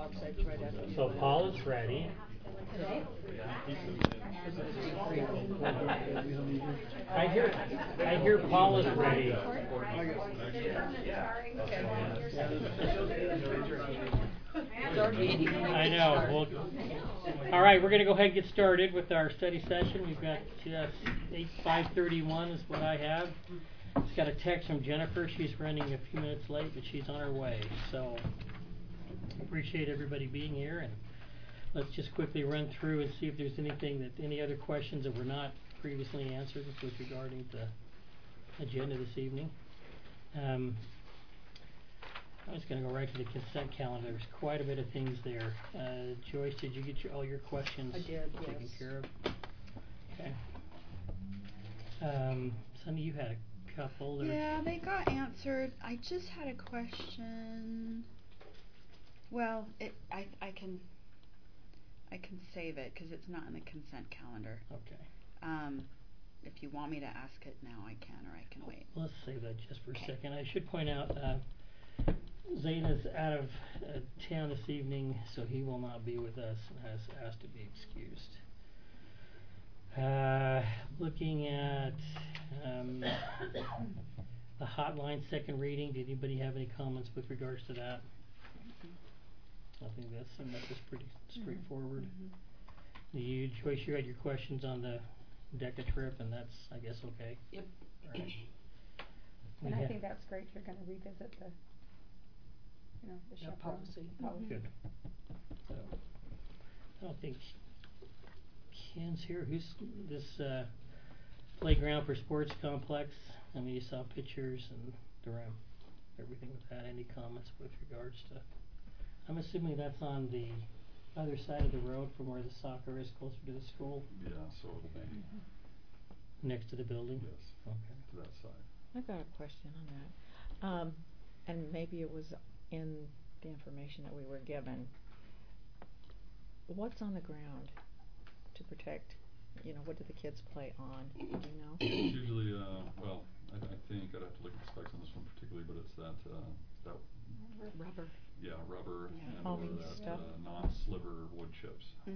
websites right after you. So Paul is ready. I hear Paul is ready. I know. Well, all right, we're going to go ahead and get started with our study session. We've got 5:31 is what I have. It's got a text from Jennifer. She's running a few minutes late, but she's on her way. So appreciate everybody being here, and let's just quickly run through and see if there's any other questions that were not previously answered with regarding the agenda this evening. I'm just going to go right to the consent calendar. There's quite a bit of things there. Joyce, did you get all your questions taken care of? Okay. Sunny, you had a couple. Yeah, they got answered. I just had a question. Well, I can save it because it's not in the consent calendar. Okay. If you want me to ask it now, I can, or I can wait. Let's save that just for a second. I should point out Zane is out of town this evening, so he will not be with us and has asked to be excused. Looking at the hotline second reading, did anybody have any comments with regards to that? I think that's just pretty straightforward. Joyce, you had your questions on the DECA trip, and that's, I guess, okay. Yep. Right. And I think that's great. You're going to revisit the policy. Good. So, I don't think Ken's here. Who's this playground for sports complex? I mean, you saw pictures and everything with that. Any comments with regards to? I'm assuming that's on the other side of the road from where the soccer is, closer to the school. Yeah, so it'll be next to the building. Yes. Okay. To that side. I've got a question on that, and maybe it was in the information that we were given. What's on the ground to protect? What do the kids play on? Do you know? It's usually, well, I think I'd have to look at the specs on this one particularly, but it's that Rubber. Yeah, rubber and foamy or that stuff. non-sliver wood chips. Mhm.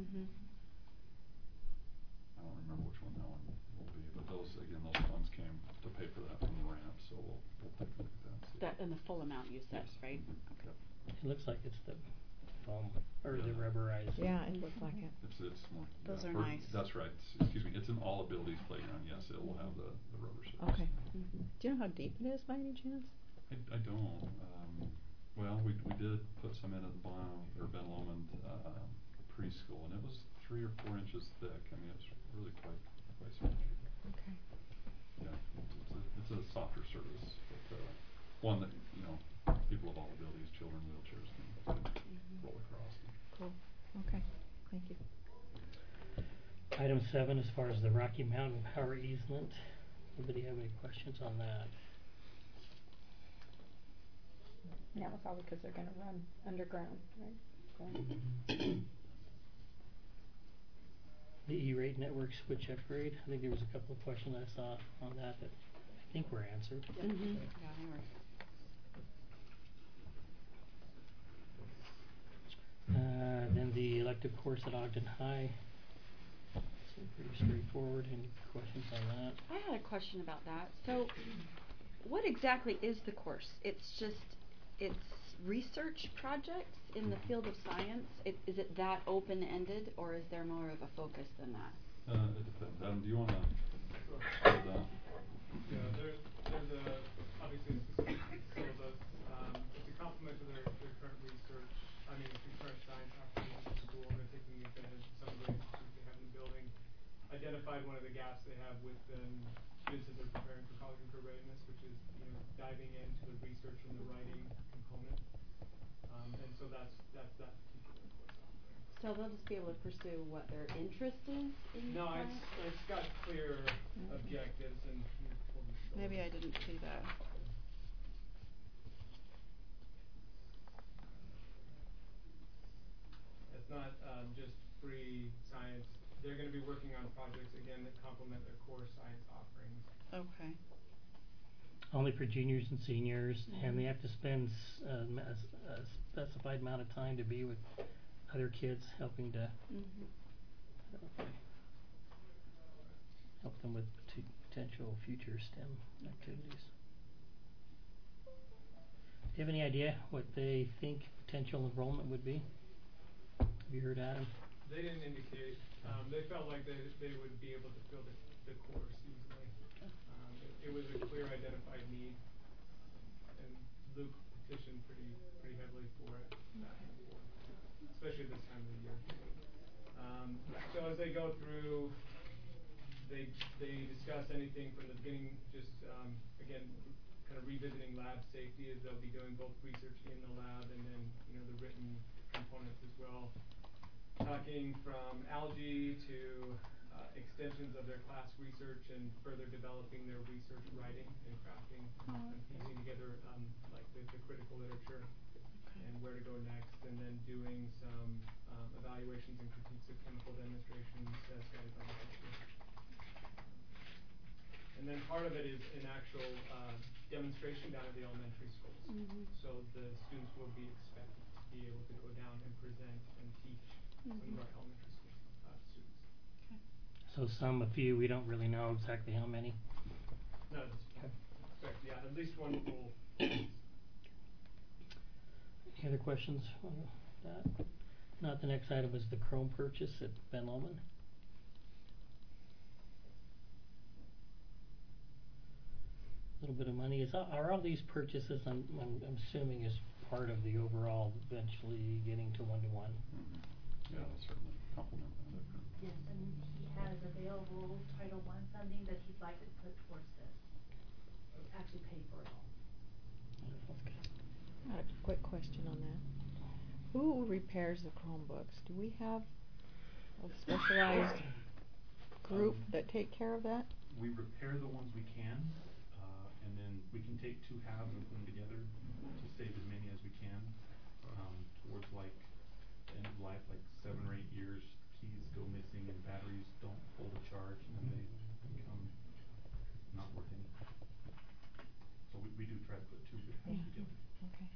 I don't remember which one that one will be, but those funds came to pay for that from the ramp, so we'll take a look at that. That in the full amount you said, yes. right? Okay. It looks like it's the foam or the rubberized. Yeah, it looks like it. It's more. Those are nice. That's right. Excuse me. It's an all abilities playground. Yes, it will have the rubber surface. Okay. Do you know how deep it is by any chance? I don't. Well, we did put some in at Ben Lomond preschool, and it was 3 or 4 inches thick. I mean, it's really quite small. Okay. Yeah, it's a softer surface, but one that people of all abilities, children, wheelchairs can roll across. Cool. Okay. Thank you. Item 7, as far as the Rocky Mountain Power easement, anybody have any questions on that? Now it's all because they're going to run underground, right? The E-rate network switch upgrade. I think there was a couple of questions I saw on that I think were answered. Yeah, they were. Then the elective course at Ogden High. So pretty straightforward. Any questions on that? I had a question about that. So, what exactly is the course? It's research projects in the field of science. Is it that open-ended, or is there more of a focus than that? It depends. Adam, do you want to start that? Yeah, there's obviously a specific syllabus. It's a complement to their current research. I mean, the current science offerings at the school. They're taking advantage of some of the research they have in the building. Identified one of the gaps they have with students as they're preparing for college and career readiness, which is diving into the research and the writing component. And so that's that particular course offering. So they'll just be able to pursue what their interest is in No, science? it's got clear objectives and Maybe I didn't see that. It's not just free science. They're going to be working on projects again that complement their core science offerings. Okay. only for juniors and seniors, and they have to spend a specified amount of time to be with other kids, helping to help them with potential future STEM activities. Do you have any idea what they think potential enrollment would be? Have you heard, Adam? They didn't indicate. They felt like they would be able to fill the course easily. It was a clear identified need, and Luke petitioned pretty heavily for it back and forth, especially this time of the year. So as they go through, they discuss anything from the beginning, just again, kind of revisiting lab safety, as they'll be doing both research in the lab and then the written components as well. Talking from algae to extensions of their class research and further developing their research writing and crafting and piecing together like the critical literature and where to go next, and then doing some evaluations and critiques of chemical demonstrations as guided by the teacher. And then part of it is an actual demonstration down at the elementary schools. So the students will be expected to be able to go down and present and teach some of our elementary school students. So a few, we don't really know exactly how many. Not at this point. Expect, at least one full. Any other questions on that? Not the next item is the Chrome purchase at Ben Lomond. A little bit of money. Are all these purchases, I'm assuming, is part of the overall eventually getting to 1-to-1? Yeah, I'll certainly compliment that. Yes, and he has available Title I funding that he'd like to put towards this. Actually pay for it all. Okay. I have a quick question on that. Who repairs the Chromebooks? Do we have a specialized group that take care of that? We repair the ones we can, and then we can take 2 halves and put them together to save as many as we can. Towards like end of life, like 7 or 8 years, keys go missing and batteries don't hold a charge, and then they become not worth anything. So we do try to put 2 good halves together. Okay.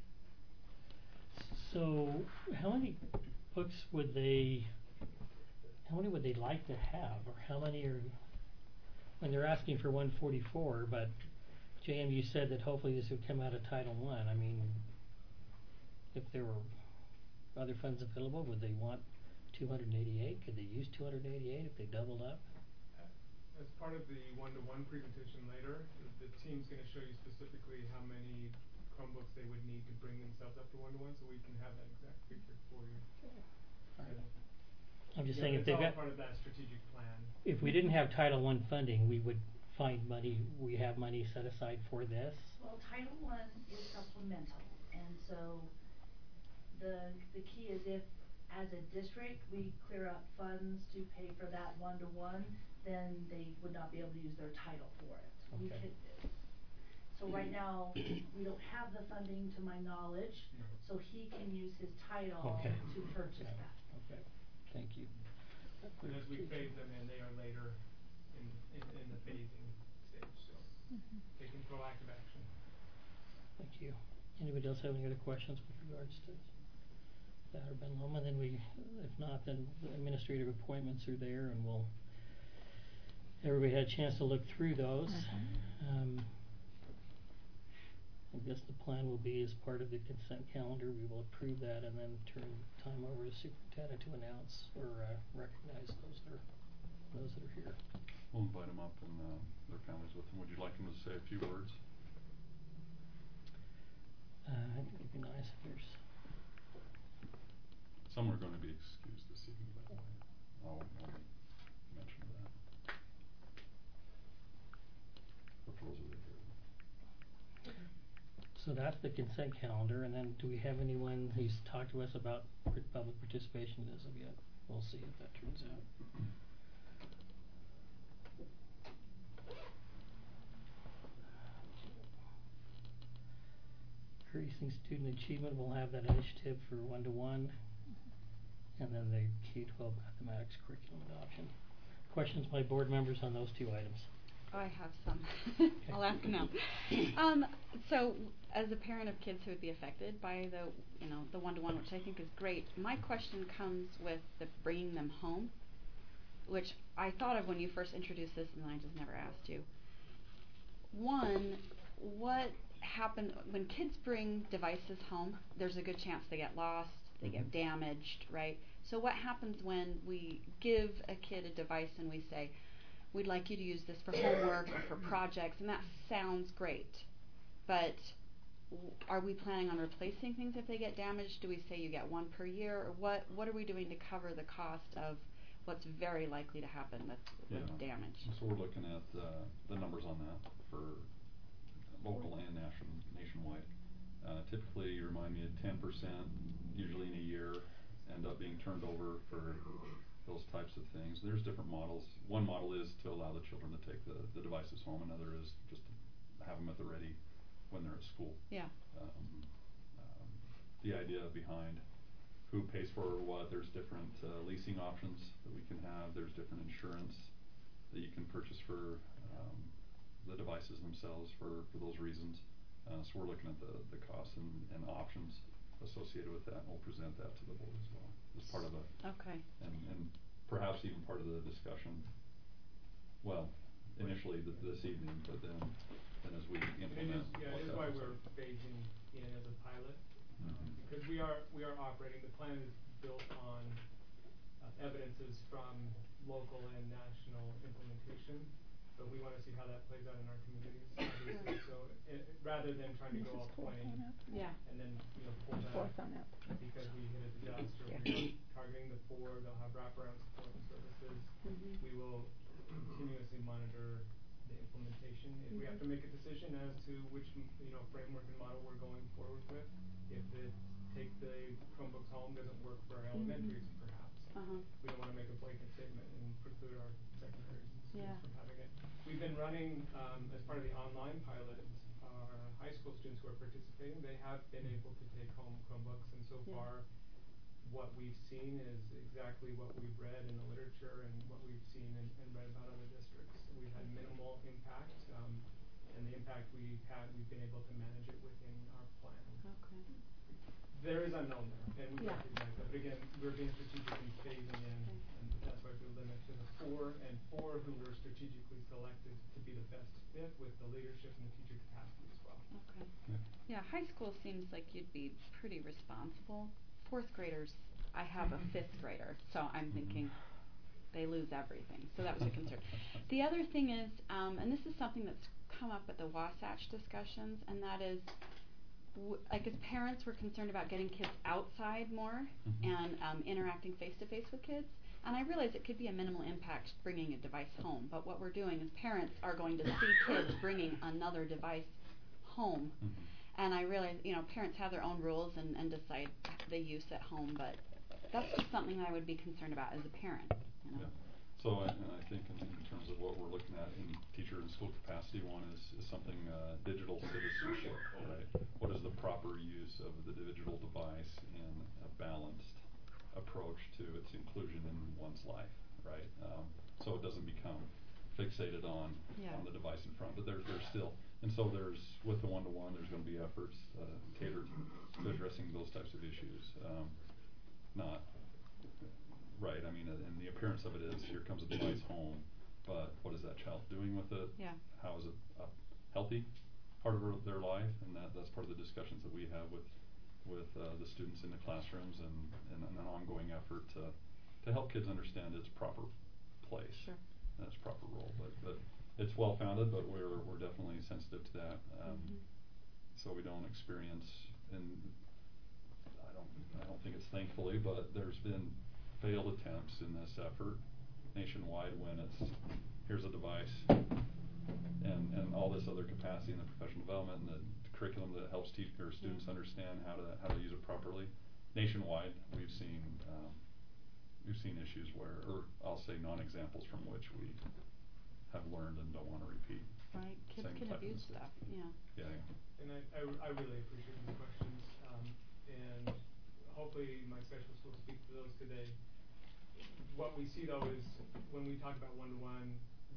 So how many books would they like to have, or how many are, when they're asking for 144, but JM, you said that hopefully this would come out of Title I. I mean, if there were other funds available, would they want 288? Could they use 288 if they doubled up? As part of the 1-to-1 presentation later, the team's going to show you specifically how many Chromebooks they would need to bring themselves up to 1-to-1, so we can have that exact figure for you. I'm just saying, if it's they've all got, part of that strategic plan. if we didn't have Title I funding, we would find money. We have money set aside for this. Well, Title I is supplemental, and so the key is if, as a district, we clear up funds to pay for that 1-to-1, then they would not be able to use their title for it. We Okay. could, so right now, we don't have the funding to my knowledge, so he can use his title Okay. to purchase Okay. that. Okay. Thank you. And as we phase them in, they are later in the phasing stage, so taking proactive action. Thank you. Anybody else have any other questions with regards to that or Ben Loma? Then if not, then the administrative appointments are there, and everybody had a chance to look through those. I guess the plan will be, as part of the consent calendar, we will approve that and then turn time over to the superintendent to announce or recognize those that are here. We'll invite them up and their families with them. Would you like them to say a few words? I think it'd be nice if there's. Some are going to be excused this evening, by the way. I'll mention that. Proposal right there. So that's the consent calendar, and then do we have anyone who's talked to us about public participation as of yet? We'll see if that turns out. Increasing student achievement, we'll have that initiative for 1-to-1, and then the K-12 mathematics curriculum adoption. Questions by board members on those 2 items? I have some. I'll ask now. So, as a parent of kids who would be affected by the one-to-one, which I think is great, my question comes with the bringing them home, which I thought of when you first introduced this, and then I just never asked you. One, what happens when kids bring devices home? There's a good chance they get lost, they get damaged, right? So what happens when we give a kid a device and we say, we'd like you to use this for homework or for projects, and that sounds great, but are we planning on replacing things if they get damaged? Do we say you get one per year, or what are we doing to cover the cost of what's very likely to happen with damage? So we're looking at the numbers on that for local and nationwide. Typically, you remind me of 10%, usually in a year, end up being turned over for those types of things. There's different models. One model is to allow the children to take the devices home. Another is just to have them at the ready when they're at school. Yeah. The idea behind who pays for what, there's different leasing options that we can have. There's different insurance that you can purchase for the devices themselves for those reasons. So we're looking at the costs and options associated with that, and we'll present that to the board as well as part of and perhaps even part of the discussion. Well, initially this evening, but then as we implement. It is why we're phasing in as a pilot, because we are operating. The plan is built on evidences from local and national implementation, but we want to see how that plays out in our communities, obviously. So rather than trying to go all 20 and then pull back because we hit a disaster, we're targeting the 4. They'll have wraparound support and services. We will continuously monitor the implementation. If we have to make a decision as to which framework and model we're going forward with, if the take the Chromebooks home doesn't work for our elementaries, perhaps we don't want to make a blanket statement and preclude our secondaries students from having it. We've been running as part of the online pilot. Our high school students who are participating, they have been able to take home Chromebooks, and so far what we've seen is exactly what we've read in the literature and what we've seen and read about other districts. We've had minimal impact, and the impact we've had, we've been able to manage it within our plan. Okay. There is unknown there, and we recognize that. But again, we're being strategically phasing in, and that's why we limit to the 4 who were strategically selected to be the best fit with the leadership and the teacher capacity as well. Okay. Yeah, high school seems like you'd be pretty responsible. 4th graders, I have a 5th grader, so I'm thinking they lose everything. So that was a concern. The other thing is, and this is something that's come up at the Wasatch discussions, and that is, like as parents, we're concerned about getting kids outside more and interacting face-to-face with kids. And I realize it could be a minimal impact bringing a device home, but what we're doing is parents are going to see kids bringing another device home. And I realize, parents have their own rules and decide the use at home, but that's just something I would be concerned about as a parent. Yeah. So I think in terms of what we're looking at in teacher and school capacity, one is something digital citizenship, right? What is the proper use of the digital device in a balanced approach to its inclusion in one's life, right? So it doesn't become fixated on the device in front, but there's still, and so there's, with the one-to-one, there's going to be efforts catered to addressing those types of issues. Not right. I mean, and the appearance of it is here comes a device home, but what is that child doing with it? Yeah. How is it a healthy part of their life? And that's part of the discussions that we have with the students in the classrooms, and an ongoing effort to help kids understand its proper place and its proper role. But it's well founded, but we're definitely sensitive to that. So we don't experience, and I don't think it's thankfully, but there's been failed attempts in this effort nationwide when it's here's a device and all this other capacity in the professional development and the curriculum that helps students understand how to use it properly. Nationwide, we've seen issues where, or I'll say non-examples from which we have learned and don't want to repeat. Right, kids can abuse stuff. Yeah. And I really appreciate the questions, and hopefully my specialist will speak to those today. What we see though is when we talk about one-to-one,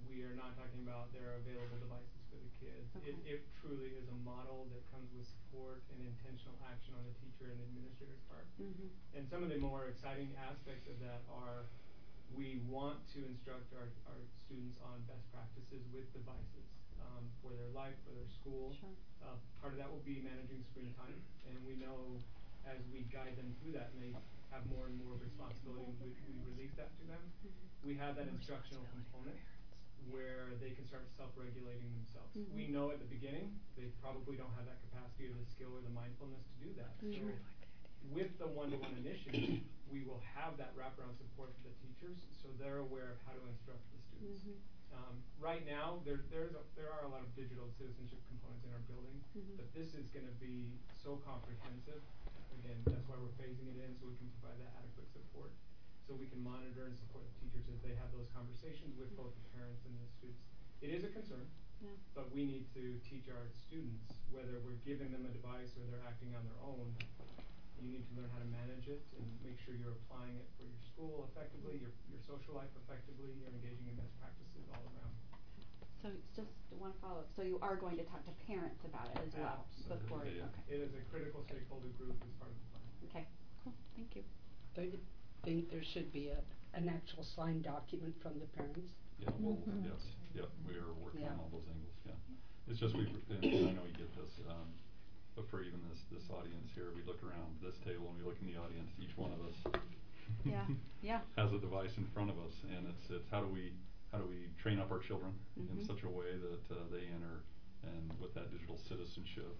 we are not talking about their available devices for the kids. Okay. It truly is a model that comes with support and intentional action on the teacher and administrator's part. Mhm. And some of the more exciting aspects of that are we want to instruct our students on best practices with devices for their life, for their school. Sure. Part of that will be managing screen time, and we know as we guide them through that and they have more and more responsibility and we release that to them, we have that instructional component where they can start self-regulating themselves. Mhm. We know at the beginning they probably don't have that capacity or the skill or the mindfulness to do that. Mhm. So with the one-to-one initiative, we will have that wraparound support for the teachers so they're aware of how to instruct the students. Mhm. Right now, there are a lot of digital citizenship components in our building, Mhm. but this is going to be so comprehensive. Again, that's why we're phasing it in so we can provide that adequate support, so we can monitor and support the teachers as they have those conversations with both the parents and the students. It is a concern, Yeah. but we need to teach our students, whether we're giving them a device or they're acting on their own, you need to learn how to manage it and make sure you're applying it for your school effectively, your social life effectively, you're engaging in best practices all around. So it's just one follow-up. So you are going to talk to parents about it as well before. Absolutely, yeah. Okay. It is a critical stakeholder group as part of the plan. Okay. Cool. Thank you. Do you think there should be an actual signed document from the parents? Yeah, well, Mhm. yes, yep, we are working Yeah. on all those angles, yeah. It's just and I know you get this, but for even this audience here, we look around this table and we look in the audience, each one of us Yeah, yeah. has a device in front of us, and it's how do we train up our children in Mhm. such a way that they enter and with that digital citizenship,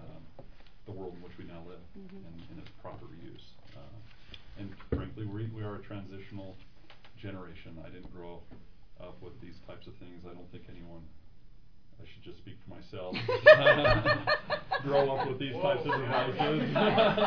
the world in which we now live Mhm. and in its proper use. And frankly, we are a transitional generation. I didn't grow up with these types of things. I don't think anyone, I should just speak for myself, grow up with these types of devices.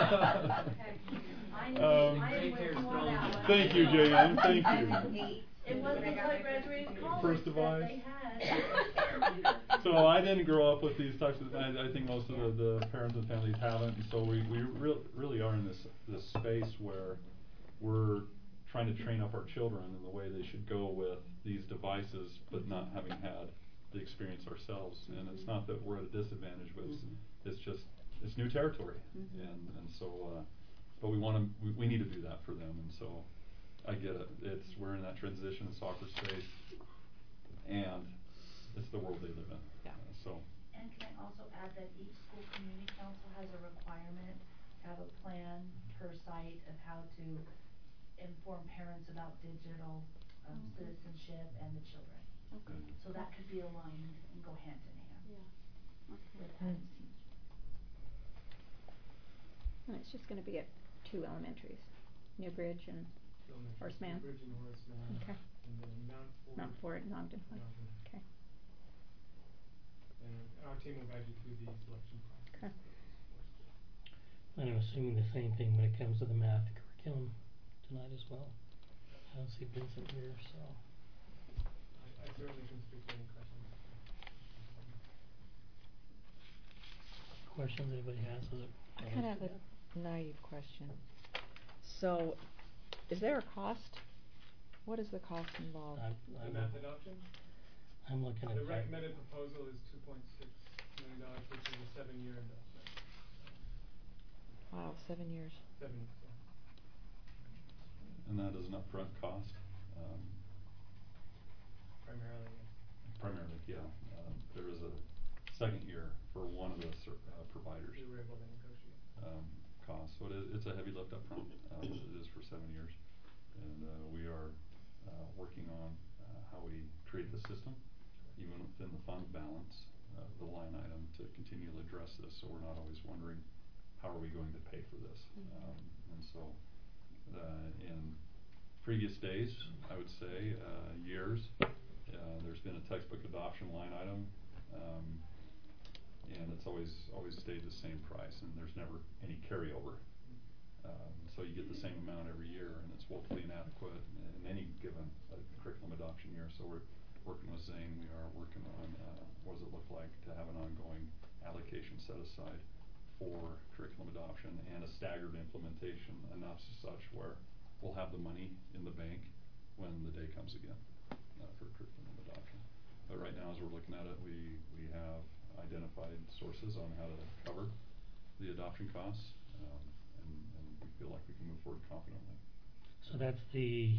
I am with you on that one. Thank you, JM, thank I you. was 8. It wasn't until I graduated college First that device. they had. So I didn't grow up with these types of, I think most of the parents and families haven't, and so we really are in this space where we're trying to train up our children in the way they should go with these devices, but not having had the experience ourselves. And it's not that we're at a disadvantage, but it's just, it's new territory. Mhm. And so, but we need to do that for them, and so I get it. We're in that transition soccer space, and it's the world they live in. Yeah. So. And can I also add that each school community council has a requirement to have a plan per site of how to inform parents about digital citizenship and the children. Okay. So that could be aligned and go hand in hand Yeah. Okay. with that. And it's just gonna be at 2 elementaries, New Bridge and Elementary, Horace Mann. Bridge and Horace Mann, Okay. and then Mount Fort and Ogden. Ogden. Okay. And our team will guide you through the selection process. Okay. And I'm assuming the same thing when it comes to the math curriculum tonight as well. I don't see Vincent here, so. I certainly can speak to any questions. Questions anybody has? I kinda have a naive question. So, is there a cost? What is the cost involved? The math adoption? I'm looking at The that. recommended proposal is $2.6 million, which is a 7-year investment. Wow, 7 years. 7 years, yeah. And that is an upfront cost. Primarily, yes. Primarily, yeah. There is a second year for one of the providers. We were able to negotiate. Cost. So it's a heavy lift up front. It is for 7 years. And we are working on how we create the system, even within the fund balance, the line item to continually address this, so we're not always wondering how are we going to pay for this. And so in previous days, I would say years, there's been a textbook adoption line item, and it's always stayed the same price, and there's never any carryover. So you get the same amount every year, and it's woefully inadequate in any given curriculum adoption year. So we're working with Zane. We are working on what does it look like to have an ongoing allocation set aside for curriculum adoption and a staggered implementation, enough such where we'll have the money in the bank when the day comes again. for curriculum adoption. But right now, as we're looking at it, we have identified sources on how to cover the adoption costs, and we feel like we can move forward confidently. So that's the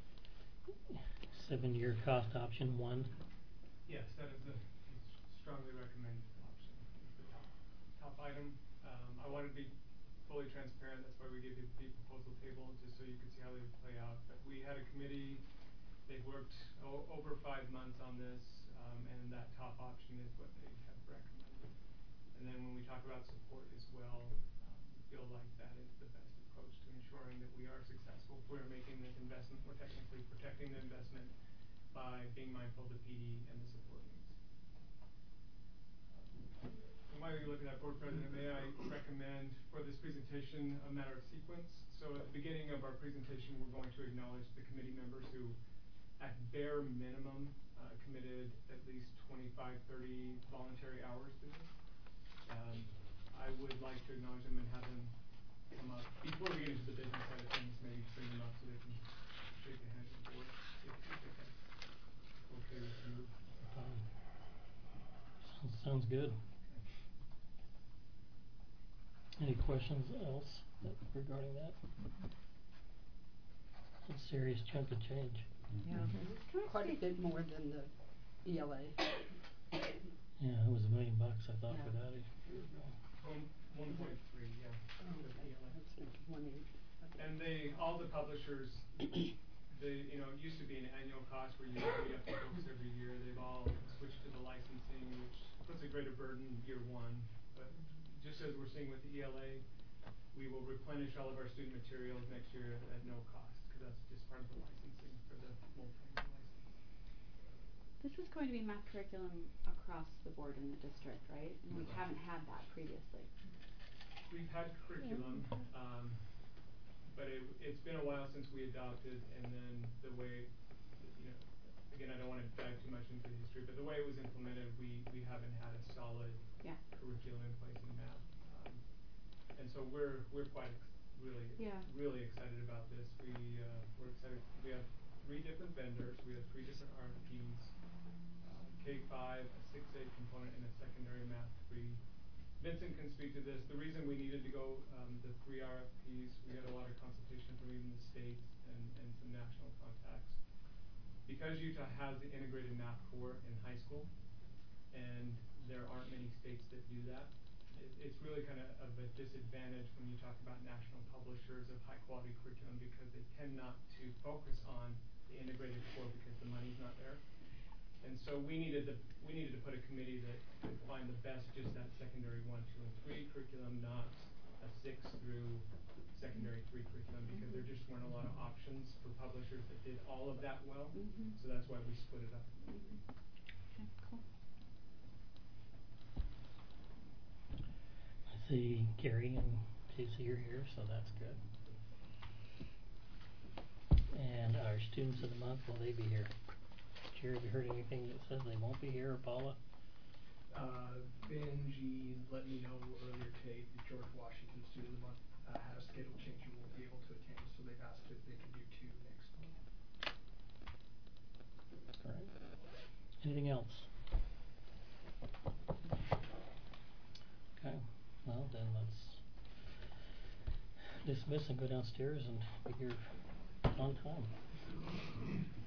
7-year cost option 1. Yes, that is the strongly recommended option. It's the top item. I wanted to be fully transparent. That's why we gave you the proposal table, just so you could see how they would play out. But we had a committee. They've worked over 5 months on this, and that top option is what they have recommended. And then when we talk about support as well, we feel like that is the best approach to ensuring that we are successful. If we're making this investment, we're technically protecting the investment by being mindful of the PD and the support needs. And while you're looking at Board President, may I recommend for this presentation a matter of sequence. So at the beginning of our presentation, we're going to acknowledge the committee members who, at bare minimum, committed at least 25, 30 voluntary hours to this. I would like to acknowledge them and have them come up. Before we get into the business side of things, maybe bring them up so they can shake the hand of the board. If that's okay with you. Sounds good. Any questions else regarding that? It's a serious chunk of change. Yeah. Quite a bit more than the ELA. Yeah, it was $1 million, I thought, Yeah. for that. 1.3, yeah. Oh, for the okay. ELA. That's like 1.8. And all the publishers, it used to be an annual cost where you re-up the books every year. They've all switched to the licensing, which puts a greater burden year 1. But just as we're seeing with the ELA, we will replenish all of our student materials next year at no cost, because that's just part of the licensing for the multi-year license. This is going to be math curriculum across the board in the district, right? And we haven't had that previously. We've had curriculum, but it's been a while since we adopted, and then the way, again, I don't want to dive too much into the history, but the way it was implemented, we haven't had a solid curriculum in place in math. And so we're quite really excited about this. We're excited. We have 3 different vendors. We have 3 different RFPs, K-5, a 6A component, and a secondary math 3. Vincent can speak to this. The reason we needed to go the 3 RFPs, we had a lot of consultation from even the states and some national contacts. Because Utah has the integrated math core in high school, and there aren't many states that do that, it's really kind of a disadvantage when you talk about national publishers of high quality curriculum, because they tend not to focus on the integrated core because the money's not there. And so we needed to put a committee that could find the best, just that secondary 1, 2, and 3 curriculum, not a 6 through secondary 3 curriculum, because there just weren't a lot of options for publishers that did all of that well. So that's why we split it up into 3. Okay, cool. I see Gary and Casey are here, so that's good. And our students of the month, will they be here? Jerry, have you heard anything that says they won't be here, or Paula? Benji let me know earlier today the George Washington Student of the Month had a schedule change and won't be able to attend, so they've asked if they can do 2 next month. All right. Anything else? Okay. Well, then let's dismiss and go downstairs and be here on time.